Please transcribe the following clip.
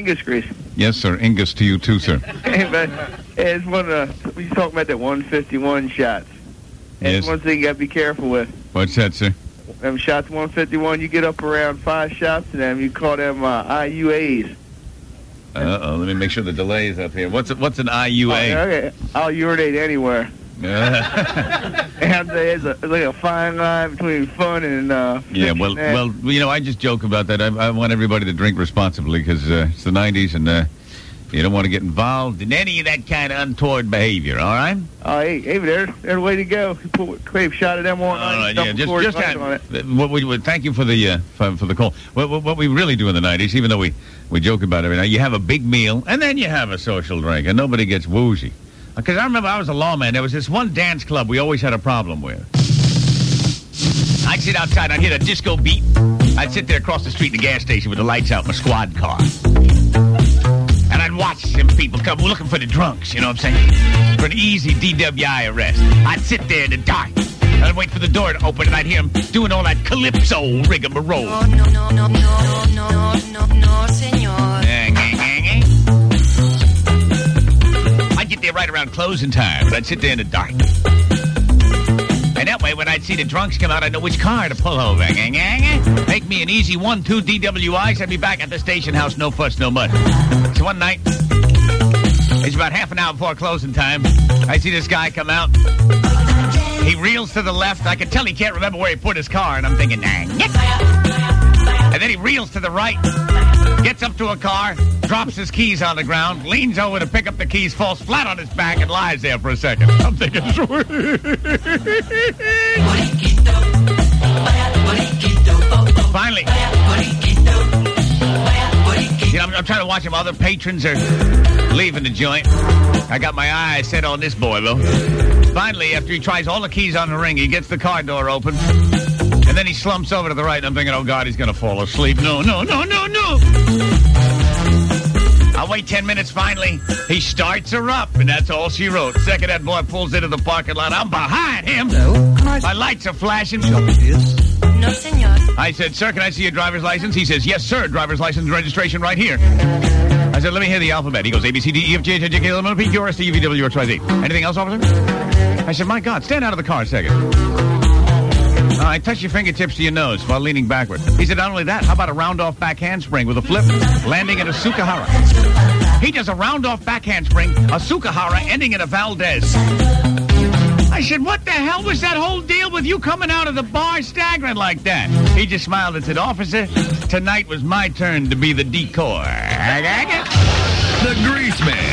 Angus grease. Yes, sir. Angus to you, too, sir. Hey, man, it's one of we talking about that 151 shots. And Yes. one thing you got to be careful with. What's that, sir? Them shots 151, you get up around 5 shots to them, you call them IUAs. Uh-oh, let me make sure the delay is up here. What's an IUA? Okay, I'll urinate anywhere. And there's like a fine line between fun and Yeah, well, I just joke about that. I want everybody to drink responsibly because it's the 90s and you don't want to get involved in any of that kind of untoward behavior, all right? Hey, there's a way to go. You put a crave shot of them all night. All right, yeah, just on it. thank you for the for the call. What we really do in the 90s, even though we joke about it every night, you have a big meal and then you have a social drink and nobody gets woozy. Because I remember I was a lawman. There was this one dance club we always had a problem with. I'd sit outside and I'd hear a disco beat. I'd sit there across the street in the gas station with the lights out in my squad car. And I'd watch some people come looking for the drunks, you know what I'm saying? For an easy DWI arrest. I'd sit there in the dark. I'd wait for the door to open and I'd hear them doing all that calypso rigmarole. No, senor. I'd get there right around closing time, but I'd sit there in the dark. And that way, when I'd see the drunks come out, I'd know which car to pull over. Make me an easy 1-2 DWI, send me back at the station house, no fuss, no mud. So one night, it's about half an hour before closing time, I see this guy come out. He reels to the left. I can tell he can't remember where he put his car, and I'm thinking, and then he reels to the right, gets up to a car, drops his keys on the ground, leans over to pick up the keys, falls flat on his back, and lies there for a second. I'm thinking, finally, I'm trying to watch him. Other patrons are leaving the joint. I got my eyes set on this boy, though. Finally, after he tries all the keys on the ring, he gets the car door open. And then he slumps over to the right, and I'm thinking, oh, God, he's going to fall asleep. No. I'll wait 10 minutes. Finally, he starts her up, and that's all she wrote. Second, that boy pulls into the parking lot. I'm behind him. No. My lights are flashing. No, senor. I said, sir, can I see your driver's license? He says, yes, sir, driver's license and registration right here. I said, let me hear the alphabet. He goes, A, B, C, D, E, F, G, H, I, J, K, L, M, N, O, P, Q, R, S, T, U, V, W, X, Y, Z. Anything else, officer? I said, my God, stand out of the car a second. All right, touch your fingertips to your nose while leaning backward. He said, not only that, how about a round-off back handspring with a flip, landing in a Sukahara? He does a round-off back handspring, a Sukahara, ending in a Valdez. I said, what the hell was that whole deal with you coming out of the bar staggering like that? He just smiled and said, officer, tonight was my turn to be the decoy. The Greaseman.